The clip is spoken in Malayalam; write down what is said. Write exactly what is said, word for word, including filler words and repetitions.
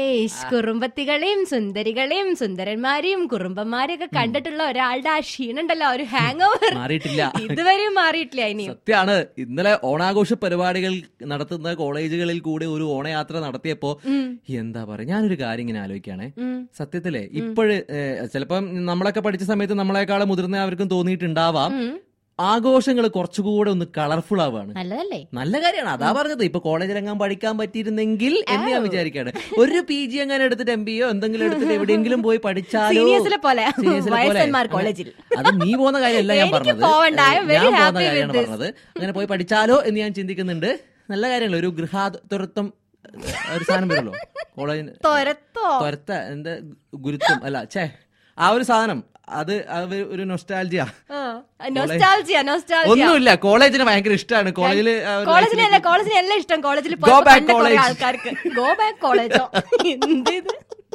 ഏഷ് കുറുമ്പത്തികളെയും സുന്ദരികളെയും സുന്ദരന്മാരെയും കുറുമ്പന്മാരെയൊക്കെ കണ്ടിട്ടുള്ള ഒരാളുടെ ആ ക്ഷീണുണ്ടല്ലോ, ഒരു ഹാങ് ഓവർ മാറിയിട്ടില്ല, ഇതുവരെയും മാറിയിട്ടില്ല. ഇനി സത്യാണ്. ഇന്നലെ ഓണാഘോഷ പരിപാടികൾ നടത്തുന്ന കോളേജുകളിൽ കൂടി ഒരു ഓണയാത്ര നടത്തിയപ്പോ എന്താ പറയാ, ഞാനൊരു കാര്യം ഇങ്ങനെ ആലോചിക്കുകയാണെ. സത്യത്തിലെ ഇപ്പോഴ് ചിലപ്പം നമ്മളൊക്കെ പഠിച്ച സമയത്ത് നമ്മളെക്കാളും മുതിർന്നവർക്കും തോന്നിയിട്ടുണ്ടാവാം, ആഘോഷങ്ങൾ കുറച്ചുകൂടെ ഒന്ന് കളർഫുൾ ആവുകയാണ്. നല്ലതല്ലേ, നല്ല കാര്യമാണ്. അതാ പറഞ്ഞത്, ഇപ്പൊ കോളേജിലെങ്ങാൻ പഠിക്കാൻ പറ്റിയിരുന്നെങ്കിൽ എന്ന് ഞാൻ വിചാരിക്കാണ്. ഒരു പി ജി എങ്ങനെ എടുത്തിട്ട് എം ബിയോ എന്തെങ്കിലും എടുത്തിട്ട് എവിടെയെങ്കിലും പോയി പഠിച്ചാലോ, അത് നീ പോകുന്ന കാര്യമല്ല ഞാൻ പറഞ്ഞത്, ഞാൻ പോകുന്ന കാര്യമാണ് പറഞ്ഞത്. അങ്ങനെ പോയി പഠിച്ചാലോ എന്ന് ഞാൻ ചിന്തിക്കുന്നുണ്ട്. നല്ല കാര്യമല്ല, ഒരു ഗൃഹാതുരത്വം ഒരു സാധനം വരുമല്ലോ കോളേജിന്, ത്വരത്ത എന്താ ഗുരുത്വം അല്ല ചേ ആ ഒരു സാധനം, അത് ഒരു നൊസ്റ്റാൾജിയ. ഒന്നുമില്ല, കോളേജിന് ഭയങ്കര ഇഷ്ടമാണ്. കോളേജില് കോളേജിന് കോളേജിന് എല്ലാം ഇഷ്ടം. കോളേജിൽ ആൾക്കാർക്ക് ഗോ ബാക്ക് കോളേജോ എന്ത്